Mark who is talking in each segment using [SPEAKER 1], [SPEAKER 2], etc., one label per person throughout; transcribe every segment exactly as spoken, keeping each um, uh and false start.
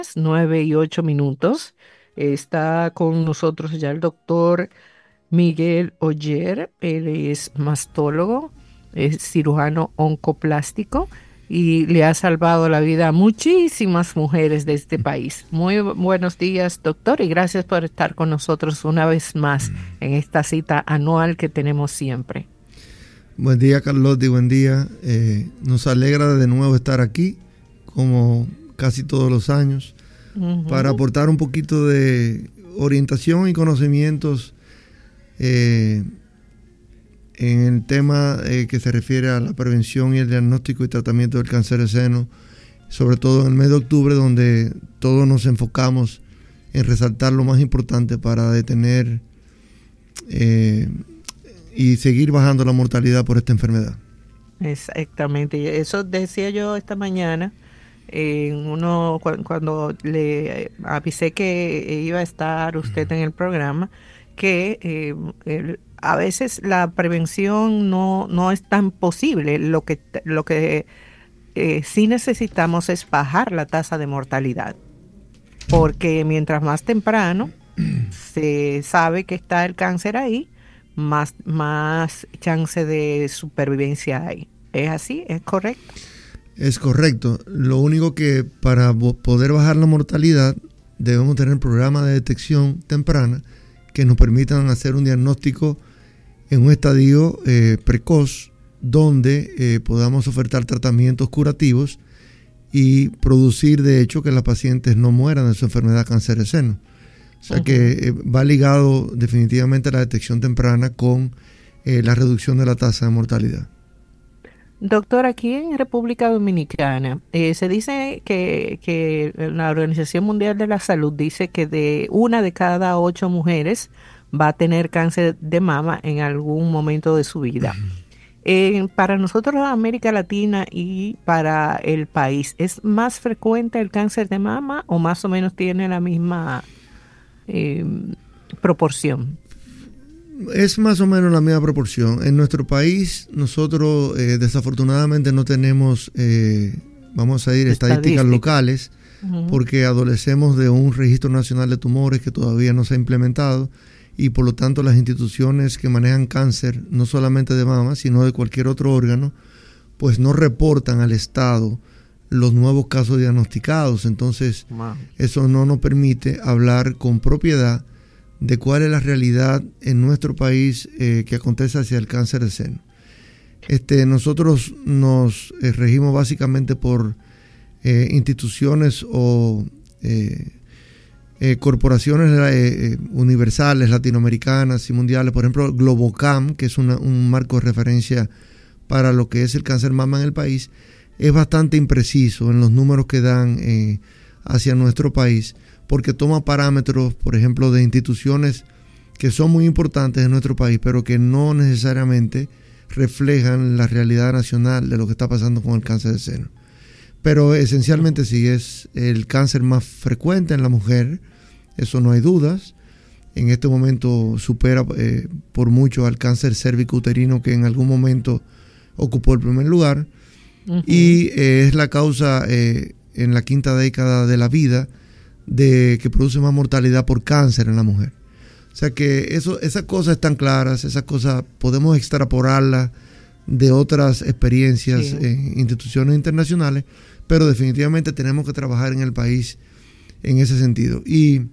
[SPEAKER 1] nueve y ocho minutos. Está con nosotros ya el doctor Miguel Oyer. Él es mastólogo, es cirujano oncoplástico y le ha salvado la vida a muchísimas mujeres de este país. Muy bu- buenos días, doctor, y gracias por estar con nosotros una vez más en esta cita anual que tenemos siempre.
[SPEAKER 2] Buen día, Carlotti, buen día. Eh, nos alegra de nuevo estar aquí, como casi todos los años,
[SPEAKER 1] Ujú.
[SPEAKER 2] para aportar un poquito de orientación y conocimientos eh, en el tema eh, que se refiere a la prevención y el diagnóstico y tratamiento del cáncer de seno, sobre todo en el mes de octubre, donde todos nos enfocamos en resaltar lo más importante para detener eh, y seguir bajando la mortalidad por esta enfermedad.
[SPEAKER 1] Exactamente, y eso decía yo esta mañana, eh, uno cu- cuando le eh, avisé que iba a estar usted en el programa, que eh, el- a veces la prevención no, no es tan posible. Lo que, t- lo que eh, sí necesitamos es bajar la tasa de mortalidad, porque mientras más temprano se sabe que está el cáncer ahí, más, más chance de supervivencia hay. ¿Es así? ¿Es correcto?
[SPEAKER 2] Es correcto. Lo único que para bo- poder bajar la mortalidad debemos tener programas de detección temprana que nos permitan hacer un diagnóstico en un estadio eh, precoz donde eh, podamos ofertar tratamientos curativos y producir de hecho que las pacientes no mueran de su enfermedad cáncer de seno. O sea
[SPEAKER 1] Ujú.
[SPEAKER 2] que eh, va ligado definitivamente la detección temprana con eh, la reducción de la tasa de mortalidad.
[SPEAKER 1] Doctor, aquí en República Dominicana eh, se dice que, que la Organización Mundial de la Salud dice que de una de cada ocho mujeres va a tener cáncer de mama en algún momento de su vida. Eh, para nosotros, América Latina y para el país, ¿es más frecuente el cáncer de mama o más o menos tiene la misma eh, proporción?
[SPEAKER 2] Es más o menos la misma proporción. En nuestro país, nosotros eh, desafortunadamente no tenemos, eh, vamos a decir, estadísticas
[SPEAKER 1] Estadística.
[SPEAKER 2] locales,
[SPEAKER 1] Ujú.
[SPEAKER 2] porque adolecemos de un registro nacional de tumores que todavía no se ha implementado y por lo tanto las instituciones que manejan cáncer, no solamente de mama, sino de cualquier otro órgano, pues no reportan al Estado los nuevos casos diagnosticados. Entonces,
[SPEAKER 1] Wow.
[SPEAKER 2] eso no nos permite hablar con propiedad de cuál es la realidad en nuestro país eh, que acontece hacia el cáncer de seno. Este, nosotros nos eh, regimos básicamente por eh, instituciones o eh, eh, corporaciones eh, eh, universales, latinoamericanas y mundiales, por ejemplo Globocam, que es una, un marco de referencia para lo que es el cáncer mama en el país, es bastante impreciso en los números que dan eh, hacia nuestro país, porque toma parámetros, por ejemplo, de instituciones que son muy importantes en nuestro país, pero que no necesariamente reflejan la realidad nacional de lo que está pasando con el cáncer de seno. Pero esencialmente sí es el cáncer más frecuente en la mujer, eso no hay dudas. En este momento supera eh, por mucho al cáncer cérvico-uterino, que en algún momento ocupó el primer lugar.
[SPEAKER 1] Ujú.
[SPEAKER 2] Y eh, es la causa eh, en la quinta década de la vida de que produce más mortalidad por cáncer en la mujer. O sea que eso, esas cosas están claras, esas cosas podemos extrapolarlas de otras experiencias
[SPEAKER 1] Sí.
[SPEAKER 2] en instituciones internacionales, pero definitivamente tenemos que trabajar en el país en ese sentido. Y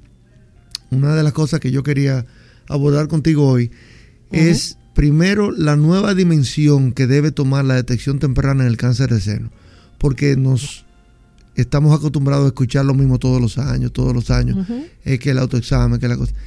[SPEAKER 2] una de las cosas que yo quería abordar contigo hoy
[SPEAKER 1] Ujú.
[SPEAKER 2] es primero la nueva dimensión que debe tomar la detección temprana en el cáncer de seno, porque nos estamos acostumbrados a escuchar lo mismo todos los años, todos los años,
[SPEAKER 1] Ujú.
[SPEAKER 2] es que el autoexamen, que la cosa.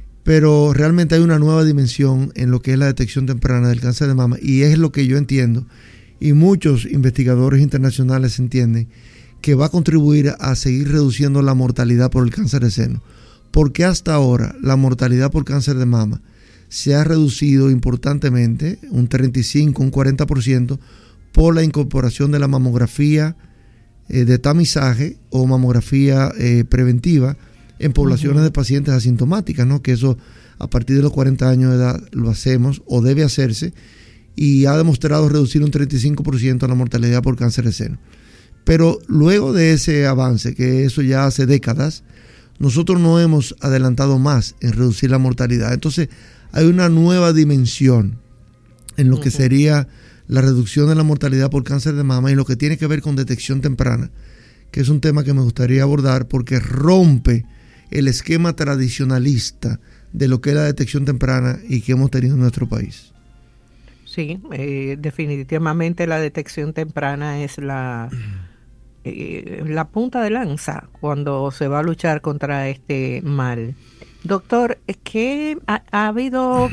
[SPEAKER 2] Pero realmente hay una nueva dimensión en lo que es la detección temprana del cáncer de mama, y es lo que yo entiendo, y muchos investigadores internacionales entienden, que va a contribuir a seguir reduciendo la mortalidad por el cáncer de seno. Porque hasta ahora la mortalidad por cáncer de mama se ha reducido importantemente, un treinta y cinco, un cuarenta por ciento, por la incorporación de la mamografía eh, de tamizaje o mamografía eh, preventiva en poblaciones
[SPEAKER 1] Ujú.
[SPEAKER 2] de pacientes asintomáticas, ¿no? Que eso a partir de los cuarenta años de edad lo hacemos o debe hacerse, y ha demostrado reducir un treinta y cinco por ciento la mortalidad por cáncer de seno. Pero luego de ese avance, que eso ya hace décadas, nosotros no hemos adelantado más en reducir la mortalidad. Entonces hay una nueva dimensión en lo que uh-huh. sería la reducción de la mortalidad por cáncer de mama y lo que tiene que ver con detección temprana, que es un tema que me gustaría abordar porque rompe el esquema tradicionalista de lo que es la detección temprana y que hemos tenido en nuestro país.
[SPEAKER 1] Sí, eh, definitivamente la detección temprana es la, eh, la punta de lanza cuando se va a luchar contra este mal. Doctor, ¿qué ha, ha habido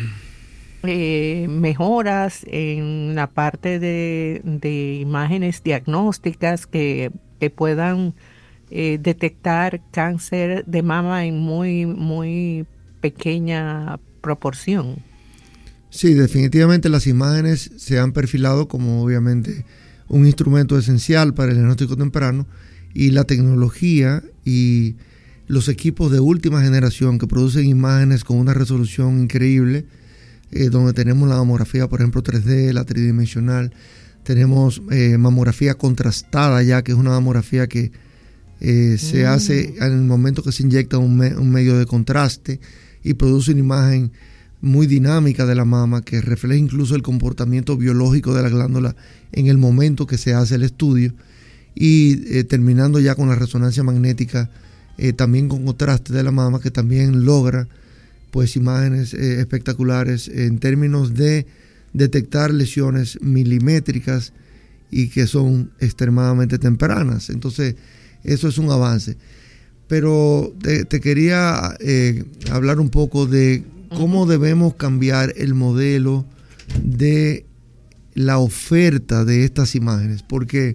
[SPEAKER 1] eh, mejoras en la parte de, de imágenes diagnósticas que, que puedan eh, detectar cáncer de mama en muy, muy pequeña proporción?
[SPEAKER 2] Sí, definitivamente las imágenes se han perfilado como obviamente un instrumento esencial para el diagnóstico temprano, y la tecnología y los equipos de última generación que producen imágenes con una resolución increíble, eh, donde tenemos la mamografía, por ejemplo, tres D, la tridimensional, tenemos eh, mamografía contrastada ya, que es una mamografía que eh, se mm. hace en el momento que se inyecta un, me, un medio de contraste y produce una imagen muy dinámica de la mama que refleja incluso el comportamiento biológico de la glándula en el momento que se hace el estudio, y eh, terminando ya con la resonancia magnética eh, también con contraste de la mama, que también logra pues imágenes eh, espectaculares en términos de detectar lesiones milimétricas y que son extremadamente tempranas. Entonces eso es un avance, pero te, te quería eh, hablar un poco de cómo debemos cambiar el modelo de la oferta de estas imágenes, porque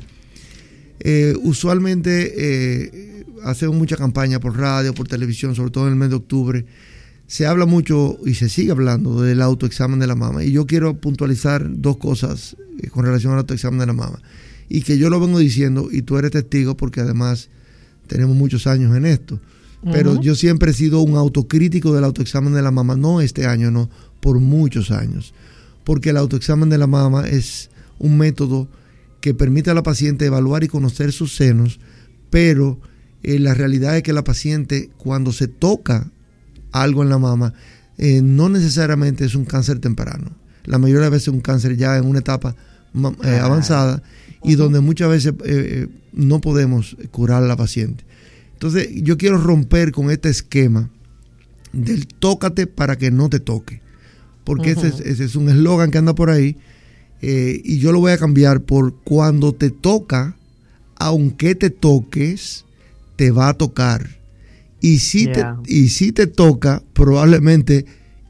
[SPEAKER 2] eh, usualmente eh, hacemos mucha campaña por radio, por televisión, sobre todo en el mes de octubre. Se habla mucho y se sigue hablando del autoexamen de la mama, y yo quiero puntualizar dos cosas eh, con relación al autoexamen de la mama, y que yo lo vengo diciendo y tú eres testigo porque además tenemos muchos años en esto. Pero uh-huh. yo siempre he sido un autocrítico del autoexamen de la mama, no este año, no, por muchos años. Porque el autoexamen de la mama es un método que permite a la paciente evaluar y conocer sus senos, pero eh, la realidad es que la paciente, cuando se toca algo en la mama, eh, no necesariamente es un cáncer temprano. La mayoría de veces es un cáncer ya en una etapa eh, avanzada uh-huh. y donde muchas veces eh, no podemos curar a la paciente. Entonces yo quiero romper con este esquema del tócate para que no te toque, porque uh-huh. ese, es, ese es un eslogan que anda por ahí, eh, y yo lo voy a cambiar por cuando te toca, aunque te toques, te va a tocar, y si, yeah. te, y si te toca, probablemente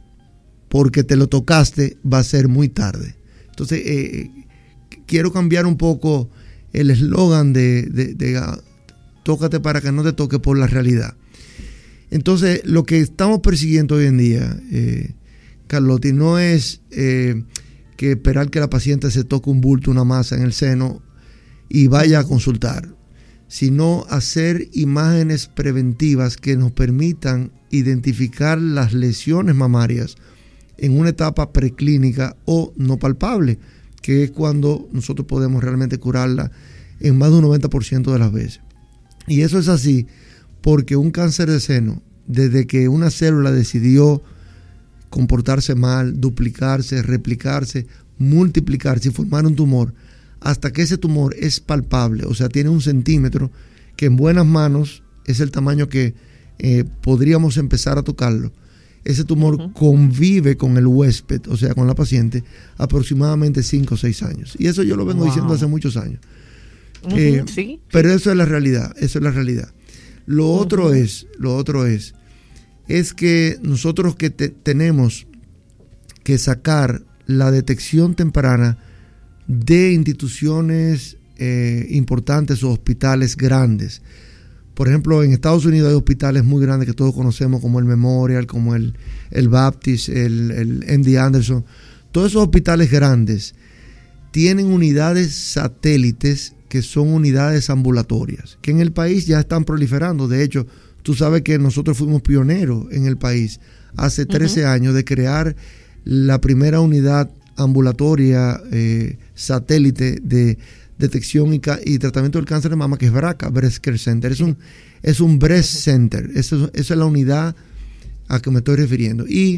[SPEAKER 2] porque te lo tocaste va a ser muy tarde. Entonces eh, quiero cambiar un poco el eslogan de, de, de tócate para que no te toque por la realidad. Entonces, lo que estamos persiguiendo hoy en día, eh, Carlotti, no es eh, que esperar que la paciente se toque un bulto, una masa en el seno y vaya a consultar, sino hacer imágenes preventivas que nos permitan identificar las lesiones mamarias en una etapa preclínica o no palpable, que es cuando nosotros podemos realmente curarla en más de un noventa por ciento de las veces. Y eso es así porque un cáncer de seno, desde que una célula decidió comportarse mal, duplicarse, replicarse, multiplicarse y formar un tumor, hasta que ese tumor es palpable, o sea, tiene un centímetro, que en buenas manos es el tamaño que eh, podríamos empezar a tocarlo. Ese tumor uh-huh. convive con el huésped, o sea, con la paciente, aproximadamente cinco o seis años. Y eso yo lo vengo wow. diciendo hace muchos años. Uh-huh, eh, sí, pero eso es la realidad, eso es la realidad. Lo uh-huh. otro es, lo otro es, es que nosotros que te, tenemos que sacar la detección temprana de instituciones eh, importantes o hospitales grandes. Por ejemplo, en Estados Unidos hay hospitales muy grandes que todos conocemos, como el Memorial, como el, el Baptist, el, el M D Anderson. Todos esos hospitales grandes tienen unidades satélites que son unidades ambulatorias, que en el país ya están proliferando. De hecho, tú sabes que nosotros fuimos pioneros en el país hace trece uh-huh. años de crear la primera unidad ambulatoria eh, satélite de, detección y, ca- y tratamiento del cáncer de mama, que es BRCA, Breast Care Center. Es un, es un breast center. Eso, esa es la unidad a que me estoy refiriendo. Y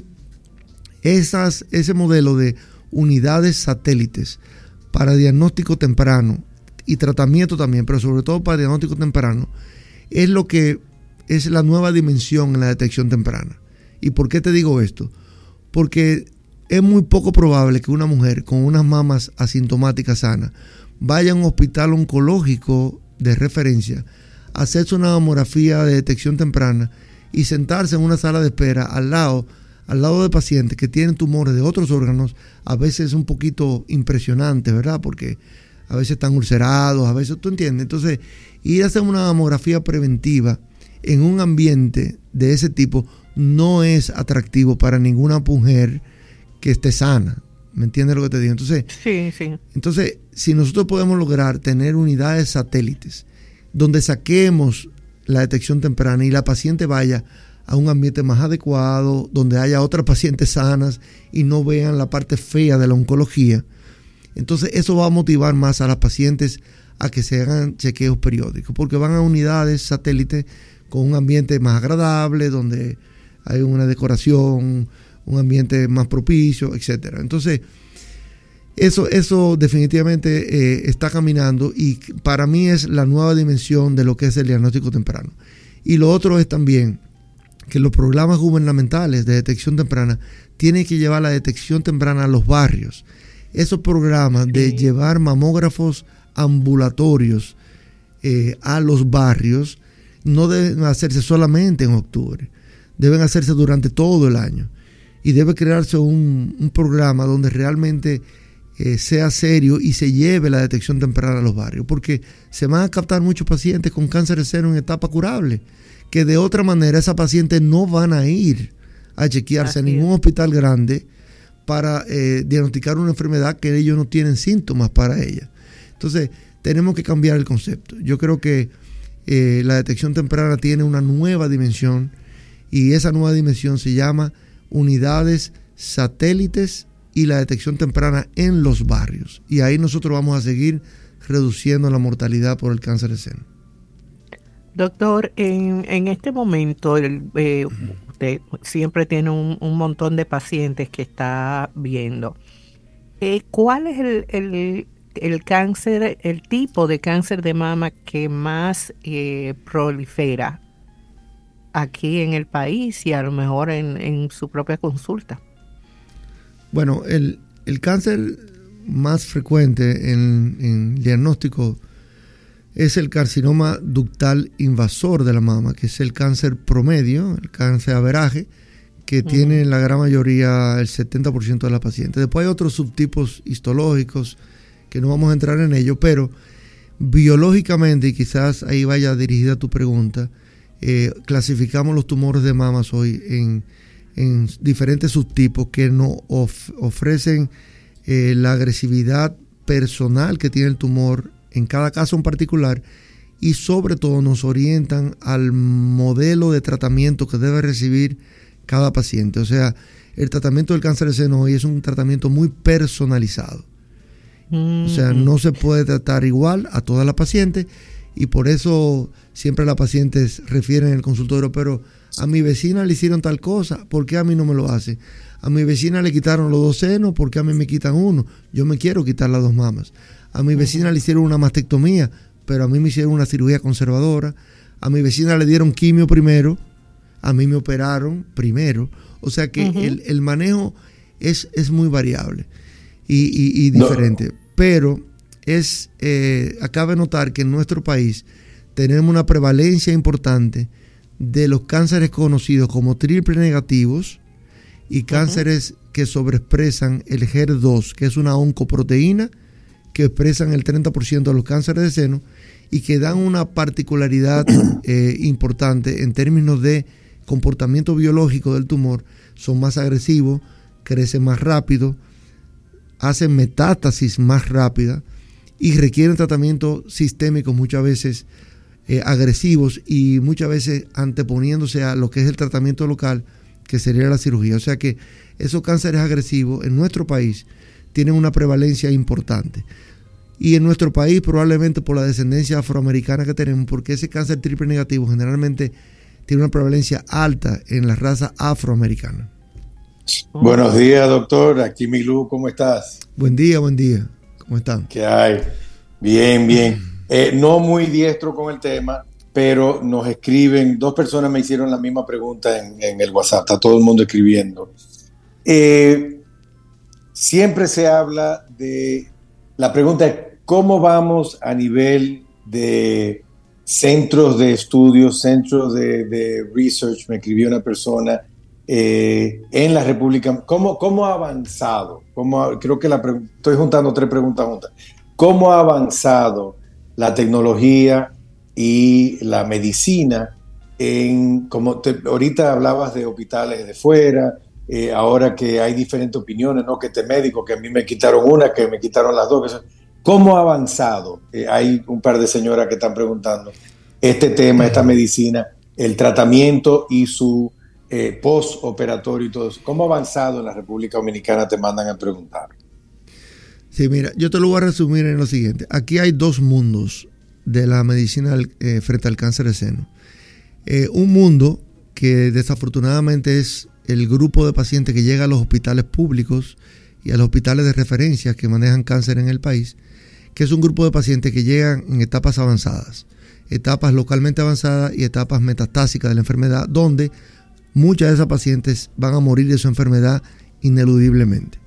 [SPEAKER 2] esas, ese modelo de unidades satélites para diagnóstico temprano y tratamiento también, pero sobre todo para diagnóstico temprano, es lo que es la nueva dimensión en la detección temprana. ¿Y por qué te digo esto? Porque es muy poco probable que una mujer con unas mamas asintomáticas sanas vaya a un hospital oncológico de referencia a hacerse una mamografía de detección temprana y sentarse en una sala de espera al lado, al lado de pacientes que tienen tumores de otros órganos, a veces un poquito impresionante, ¿verdad? Porque a veces están ulcerados, a veces, ¿tú entiendes? Entonces, ir a hacer una mamografía preventiva en un ambiente de ese tipo no es atractivo para ninguna mujer que esté sana. ¿Me entiendes lo que te digo? Entonces,
[SPEAKER 1] sí, sí.
[SPEAKER 2] entonces, si nosotros podemos lograr tener unidades satélites donde saquemos la detección temprana y la paciente vaya a un ambiente más adecuado, donde haya otras pacientes sanas y no vean la parte fea de la oncología, entonces eso va a motivar más a las pacientes a que se hagan chequeos periódicos, porque van a unidades satélites con un ambiente más agradable, donde hay una decoración, un ambiente más propicio, etcétera. Entonces, eso, eso definitivamente eh, está caminando y para mí es la nueva dimensión de lo que es el diagnóstico temprano. Y lo otro es también que los programas gubernamentales de detección temprana tienen que llevar la detección temprana a los barrios. Esos programas de sí. llevar mamógrafos ambulatorios eh, a los barrios no deben hacerse solamente en octubre, deben hacerse durante todo el año. Y debe crearse un, un programa donde realmente eh, sea serio y se lleve la detección temprana a los barrios, porque se van a captar muchos pacientes con cáncer de seno en etapa curable, que de otra manera esas pacientes no van a ir a chequearse Así a ningún es. hospital grande para eh, diagnosticar una enfermedad que ellos no tienen síntomas para ella. Entonces, tenemos que cambiar el concepto. Yo creo que eh, la detección temprana tiene una nueva dimensión y esa nueva dimensión se llama unidades satélites y la detección temprana en los barrios. Y ahí nosotros vamos a seguir reduciendo la mortalidad por el cáncer de seno.
[SPEAKER 1] Doctor, en, en este momento el, eh, usted siempre tiene un, un montón de pacientes que está viendo. Eh, ¿Cuál es el, el, el cáncer, el tipo de cáncer de mama que más eh, prolifera aquí en el país y a lo mejor en, en su propia consulta?
[SPEAKER 2] Bueno, el, el cáncer más frecuente en, en diagnóstico es el carcinoma ductal invasor de la mama, que es el cáncer promedio, el cáncer averaje, que uh-huh. tiene la gran mayoría, el setenta por ciento de las pacientes. Después hay otros subtipos histológicos que no vamos a entrar en ello, pero biológicamente, y quizás ahí vaya dirigida tu pregunta, Eh, clasificamos los tumores de mamas hoy en, en diferentes subtipos que nos of, ofrecen eh, la agresividad personal que tiene el tumor en cada caso en particular y sobre todo nos orientan al modelo de tratamiento que debe recibir cada paciente. O sea, el tratamiento del cáncer de seno hoy es un tratamiento muy personalizado. Mm-hmm. O sea, no se puede tratar igual a todas las pacientes y por eso siempre las pacientes refieren en el consultorio, pero a mi vecina le hicieron tal cosa, ¿por qué a mí no me lo hace? A mi vecina le quitaron los dos senos, ¿por qué a mí me quitan uno? Yo me quiero quitar las dos mamas. A mi vecina le hicieron una mastectomía, pero a mí me hicieron una cirugía conservadora. A mi vecina le dieron quimio primero, a mí me operaron primero. O sea que uh-huh. el, el manejo es, es muy variable y, y, y diferente. No. Pero es eh, acaba de notar que en nuestro país tenemos una prevalencia importante de los cánceres conocidos como triple negativos y cánceres uh-huh. que sobreexpresan el H E R dos, que es una oncoproteína que expresan el treinta por ciento de los cánceres de seno y que dan una particularidad eh, importante en términos de comportamiento biológico del tumor. Son más agresivos, crecen más rápido, hacen metástasis más rápida y requieren tratamiento sistémico muchas veces eh, agresivos y muchas veces anteponiéndose a lo que es el tratamiento local, que sería la cirugía. O sea que esos cánceres agresivos en nuestro país tienen una prevalencia importante. Y en nuestro país, probablemente por la descendencia afroamericana que tenemos, porque ese cáncer triple negativo generalmente tiene una prevalencia alta en la raza afroamericana.
[SPEAKER 3] Buenos días, doctor. Aquí Milú, ¿cómo estás?
[SPEAKER 2] Buen día, buen día. ¿Cómo están?
[SPEAKER 3] ¿Qué hay? Bien, bien. Eh, no muy diestro con el tema, pero nos escriben, dos personas me hicieron la misma pregunta en, en el WhatsApp, está todo el mundo escribiendo. Eh, siempre se habla de, la pregunta es, ¿cómo vamos a nivel de centros de estudios, centros de, de research? Me escribió una persona eh, en la República. ¿Cómo, cómo ha avanzado? ¿Cómo ha, creo que la estoy juntando tres preguntas juntas. ¿Cómo ha avanzado la tecnología y la medicina en, como te, ahorita hablabas de hospitales de fuera, eh, ahora que hay diferentes opiniones, ¿no? Que este médico, que a mí me quitaron una, que me quitaron las dos. ¿Cómo ha avanzado? Eh, hay un par de señoras que están preguntando este tema, esta medicina, el tratamiento y su eh, postoperatorio y todo eso. ¿Cómo ha avanzado en la República Dominicana? Te mandan a preguntar.
[SPEAKER 2] Sí, mira, yo te lo voy a resumir en lo siguiente. Aquí hay dos mundos de la medicina eh, frente al cáncer de seno. Eh, un mundo que desafortunadamente es el grupo de pacientes que llega a los hospitales públicos y a los hospitales de referencia que manejan cáncer en el país, que es un grupo de pacientes que llegan en etapas avanzadas, etapas localmente avanzadas y etapas metastásicas de la enfermedad, donde muchas de esas pacientes van a morir de su enfermedad ineludiblemente.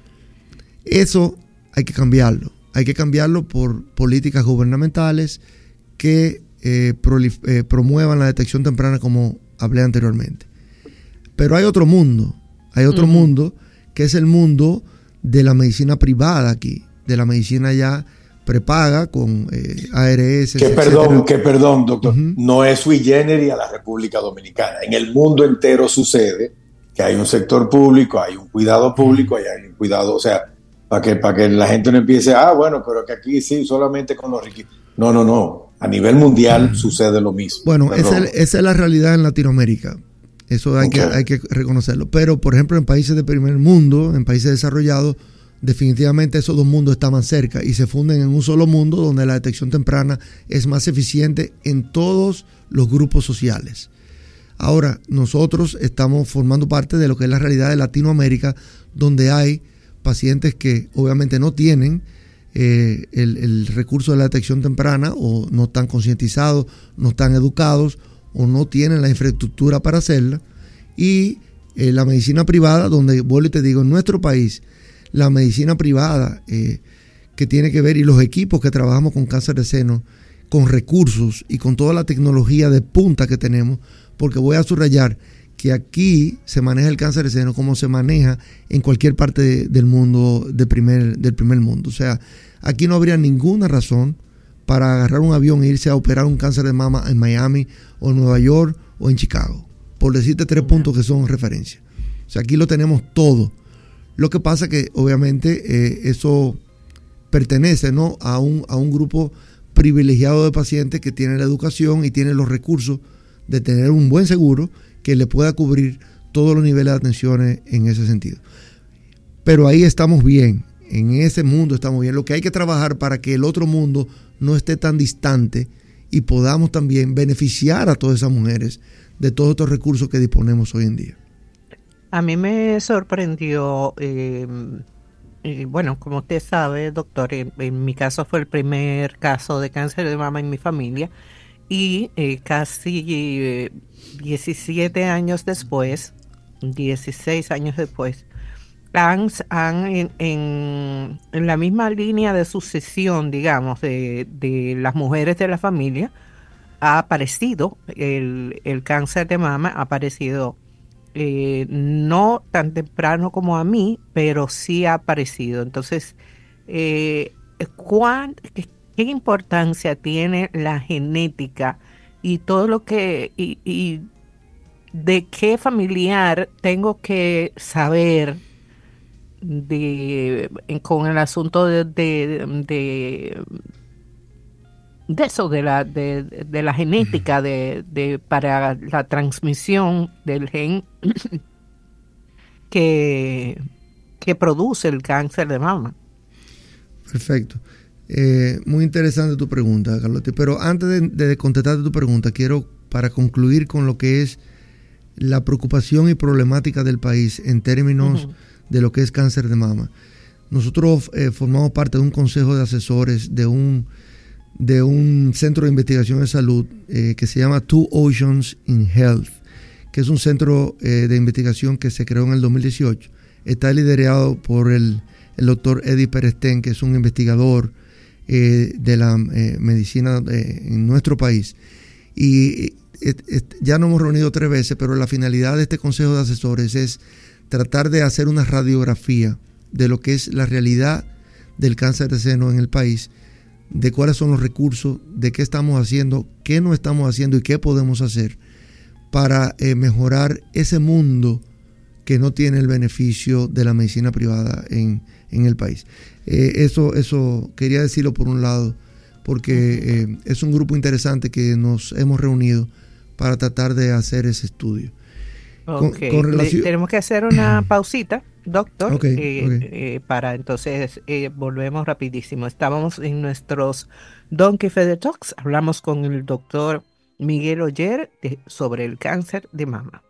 [SPEAKER 2] Eso hay que cambiarlo. Hay que cambiarlo por políticas gubernamentales que eh, prolif- eh, promuevan la detección temprana, como hablé anteriormente. Pero hay otro mundo, hay otro uh-huh. mundo que es el mundo de la medicina privada aquí, de la medicina ya prepaga con eh, A R S.
[SPEAKER 3] Que perdón, que perdón, doctor, uh-huh. no es sui generis a la República Dominicana. En el mundo entero sucede que hay un sector público, hay un cuidado público, uh-huh. hay un cuidado, o sea, para que, para que la gente no empiece, ah, bueno, pero que aquí sí, solamente con los riquos. No, no, no. A nivel mundial uh-huh. sucede lo mismo.
[SPEAKER 2] Bueno, esa es, esa es la realidad en Latinoamérica. Eso hay, okay. que, hay que reconocerlo. Pero, por ejemplo, en países de primer mundo, en países desarrollados, definitivamente esos dos mundos estaban cerca y se funden en un solo mundo donde la detección temprana es más eficiente en todos los grupos sociales. Ahora, nosotros estamos formando parte de lo que es la realidad de Latinoamérica, donde hay pacientes que obviamente no tienen eh, el, el recurso de la detección temprana, o no están concientizados, no están educados, o no tienen la infraestructura para hacerla, y eh, la medicina privada, donde vuelvo y te digo, en nuestro país, la medicina privada eh, que tiene que ver, y los equipos que trabajamos con cáncer de seno, con recursos y con toda la tecnología de punta que tenemos, porque voy a subrayar que aquí se maneja el cáncer de seno como se maneja en cualquier parte de, del mundo, de primer, del primer mundo. O sea, aquí no habría ninguna razón para agarrar un avión e irse a operar un cáncer de mama en Miami o en Nueva York o en Chicago, por decirte tres puntos que son referencia. O sea, aquí lo tenemos todo. Lo que pasa que obviamente eh, eso pertenece, ¿no?, a un, a un grupo privilegiado de pacientes que tienen la educación y tienen los recursos de tener un buen seguro que le pueda cubrir todos los niveles de atención en ese sentido. Pero ahí estamos bien, en ese mundo estamos bien. Lo que hay que trabajar para que el otro mundo no esté tan distante y podamos también beneficiar a todas esas mujeres de todos estos recursos que disponemos hoy en día.
[SPEAKER 1] A mí me sorprendió, eh, eh, bueno, como usted sabe, doctor, en, en mi caso fue el primer caso de cáncer de mama en mi familia, y eh, casi eh, diecisiete años después, dieciséis años después, han, han en, en, en la misma línea de sucesión, digamos, de, de las mujeres de la familia, ha aparecido el, el cáncer de mama, ha aparecido eh, no tan temprano como a mí, pero sí ha aparecido. Entonces, eh, ¿cuán, qué, qué importancia tiene la genética y todo lo que, y, y de qué familiar tengo que saber de con el asunto de de, de, de eso, de la de, de la genética de, de para la transmisión del gen que, que produce el cáncer de mama?
[SPEAKER 2] Perfecto. Eh, muy interesante tu pregunta, Carlote. Pero antes de, de contestarte tu pregunta, quiero, para concluir con lo que es la preocupación y problemática del país en términos uh-huh. de lo que es cáncer de mama. Nosotros eh, formamos parte de un consejo de asesores de un, de un centro de investigación de salud eh, que se llama Two Oceans in Health, que es un centro eh, de investigación que se creó en el dos mil dieciocho. Está liderado por el, el doctor Eddie Perestén, que es un investigador eh, de la eh, medicina eh, en nuestro país. Y et, et, ya nos hemos reunido tres veces, pero la finalidad de este consejo de asesores es tratar de hacer una radiografía de lo que es la realidad del cáncer de seno en el país, de cuáles son los recursos, de qué estamos haciendo, qué no estamos haciendo y qué podemos hacer para eh, mejorar ese mundo que no tiene el beneficio de la medicina privada en, en el país. Eh, eso, eso quería decirlo por un lado, porque eh, es un grupo interesante que nos hemos reunido para tratar de hacer ese estudio.
[SPEAKER 1] Okay. Con, con relación... Tenemos que hacer una pausita, doctor, okay, eh, okay. Eh, para entonces eh, volvemos rapidísimo. Estábamos en nuestros Donkey Feather Talks, hablamos con el doctor Miguel Oller de, sobre el cáncer de mama.